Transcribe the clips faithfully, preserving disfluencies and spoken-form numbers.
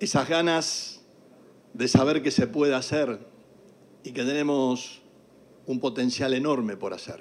esas ganas de saber que se puede hacer y que tenemos un potencial enorme por hacer.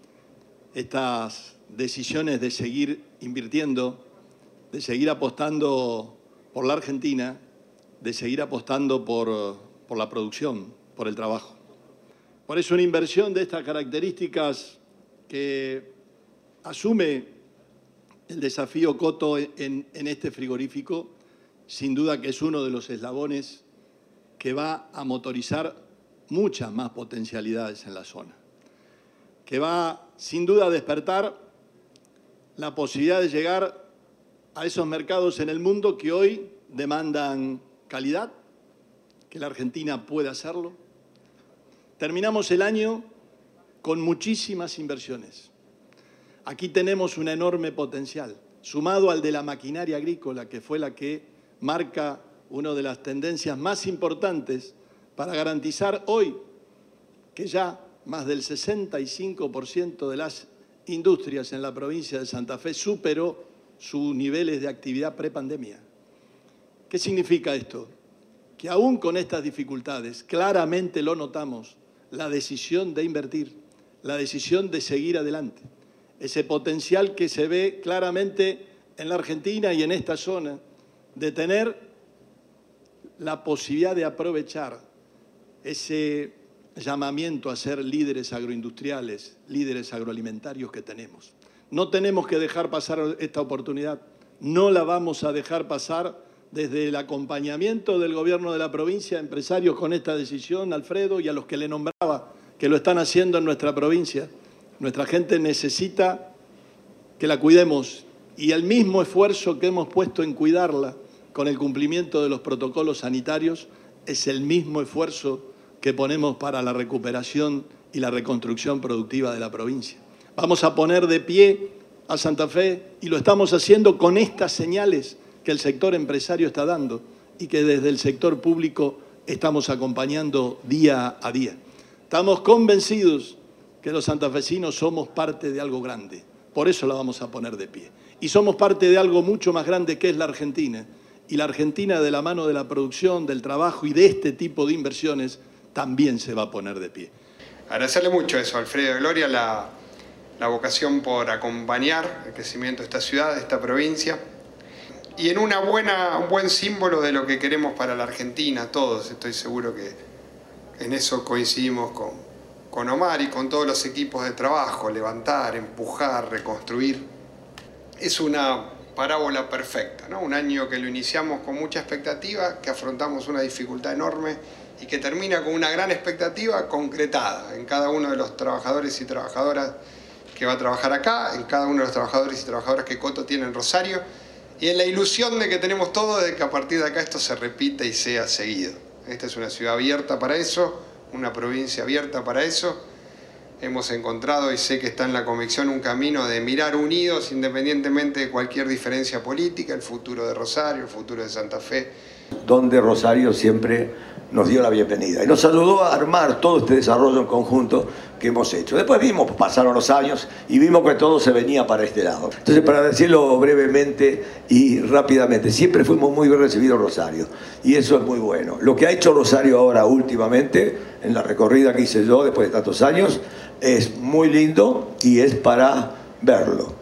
Estas decisiones de seguir invirtiendo, de seguir apostando por la Argentina, de seguir apostando por, por la producción, por el trabajo. Por eso una inversión de estas características que asume el desafío Coto en, en este frigorífico, sin duda que es uno de los eslabones que va a motorizar muchas más potencialidades en la zona, que va sin duda a despertar la posibilidad de llegar a esos mercados en el mundo que hoy demandan calidad, que la Argentina puede hacerlo. Terminamos el año con muchísimas inversiones. Aquí tenemos un enorme potencial, sumado al de la maquinaria agrícola, que fue la que marca una de las tendencias más importantes para garantizar hoy que ya más del sesenta y cinco por ciento de las industrias en la provincia de Santa Fe superó sus niveles de actividad prepandemia. ¿Qué significa esto? Que aún con estas dificultades, claramente lo notamos, la decisión de invertir, la decisión de seguir adelante, ese potencial que se ve claramente en la Argentina y en esta zona, de tener la posibilidad de aprovechar ese llamamiento a ser líderes agroindustriales, líderes agroalimentarios que tenemos. No tenemos que dejar pasar esta oportunidad, no la vamos a dejar pasar desde el acompañamiento del gobierno de la provincia a empresarios con esta decisión, Alfredo, y a los que le nombraba, que lo están haciendo en nuestra provincia. Nuestra gente necesita que la cuidemos y el mismo esfuerzo que hemos puesto en cuidarla con el cumplimiento de los protocolos sanitarios es el mismo esfuerzo que ponemos para la recuperación y la reconstrucción productiva de la provincia. Vamos a poner de pie a Santa Fe y lo estamos haciendo con estas señales que el sector empresario está dando y que desde el sector público estamos acompañando día a día. Estamos convencidos que los santafesinos somos parte de algo grande, por eso la vamos a poner de pie. Y somos parte de algo mucho más grande que es la Argentina, y la Argentina de la mano de la producción, del trabajo y de este tipo de inversiones también se va a poner de pie. Agradecerle mucho eso, Alfredo Gloria, la, la vocación por acompañar el crecimiento de esta ciudad, de esta provincia, y en una buena, un buen símbolo de lo que queremos para la Argentina, todos, estoy seguro que en eso coincidimos con, con Omar y con todos los equipos de trabajo, levantar, empujar, reconstruir. Es una parábola perfecta, ¿no? Un año que lo iniciamos con mucha expectativa, que afrontamos una dificultad enorme y que termina con una gran expectativa concretada en cada uno de los trabajadores y trabajadoras que va a trabajar acá, en cada uno de los trabajadores y trabajadoras que Coto tiene en Rosario, y en la ilusión de que tenemos todos de que a partir de acá esto se repita y sea seguido. Esta es una ciudad abierta para eso, una provincia abierta para eso. Hemos encontrado, y sé que está en la convicción, un camino de mirar unidos, independientemente de cualquier diferencia política, el futuro de Rosario, el futuro de Santa Fe. Donde Rosario siempre nos dio la bienvenida y nos ayudó a armar todo este desarrollo en conjunto que hemos hecho. Después vimos, pasaron los años y vimos que todo se venía para este lado. Entonces, para decirlo brevemente y rápidamente, siempre fuimos muy bien recibidos en Rosario y eso es muy bueno. Lo que ha hecho Rosario ahora últimamente, en la recorrida que hice yo después de tantos años, es muy lindo y es para verlo.